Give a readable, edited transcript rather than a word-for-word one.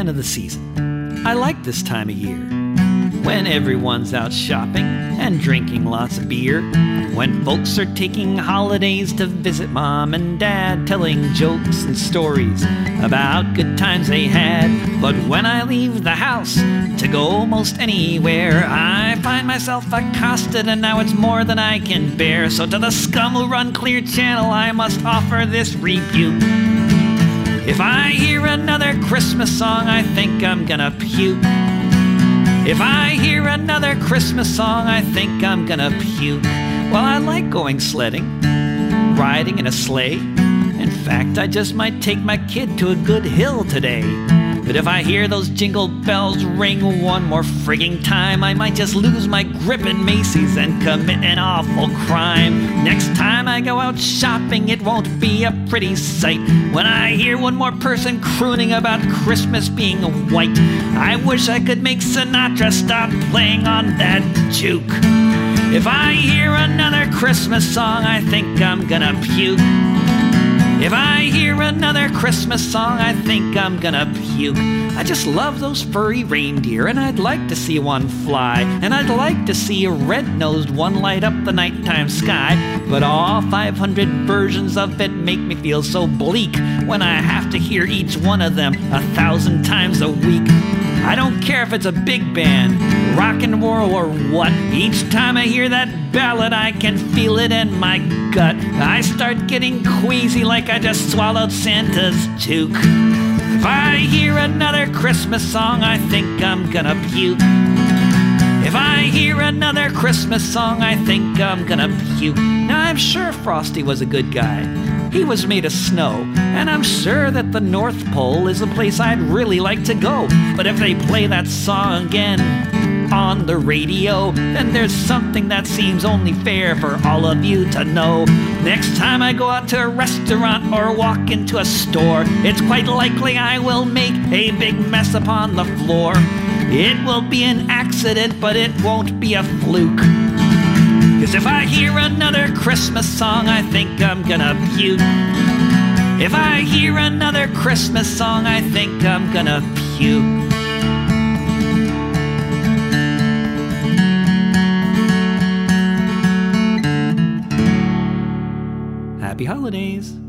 fan of the season. I like this time of year, when everyone's out shopping and drinking lots of beer, when folks are taking holidays to visit mom and dad, telling jokes and stories about good times they had. But when I leave the house to go almost anywhere, I find myself accosted, and now it's more than I can bear. So to the scum who run Clear Channel, I must offer this rebuke. If I hear another Christmas song, I think I'm gonna puke. If I hear another Christmas song, I think I'm gonna puke. Well, I like going sledding, riding in a sleigh. In fact, I just might take my kid to a good hill today. But if I hear those jingle bells ring one more frigging time, I might just lose my grip in Macy's and commit an awful crime. Next time I go out shopping, it won't be a pretty sight when I hear one more person crooning about Christmas being white. I wish I could make Sinatra stop playing on that juke. If I hear another Christmas song, I think I'm gonna puke. If I hear another Christmas song, I think I'm gonna puke. I just love those furry reindeer, and I'd like to see one fly, and I'd like to see a red-nosed one light up the nighttime sky. But all 500 versions of it make me feel so bleak when I have to hear each one of them 1,000 times a week. I don't care if it's a big band, rock and roll or what. Each time I hear that ballad, I can feel it in my gut. I start getting queasy like I just swallowed Santa's toque. If I hear another Christmas song, I think I'm gonna puke. If I hear another Christmas song, I think I'm gonna puke. Now, I'm sure Frosty was a good guy. He was made of snow, and I'm sure that the North Pole is a place I'd really like to go. But if they play that song again on the radio, then there's something that seems only fair for all of you to know. Next time I go out to a restaurant or walk into a store, it's quite likely I will make a big mess upon the floor. It will be an accident, but it won't be a fluke. 'Cause if I hear another Christmas song, I think I'm gonna puke. If I hear another Christmas song, I think I'm gonna puke. Happy holidays.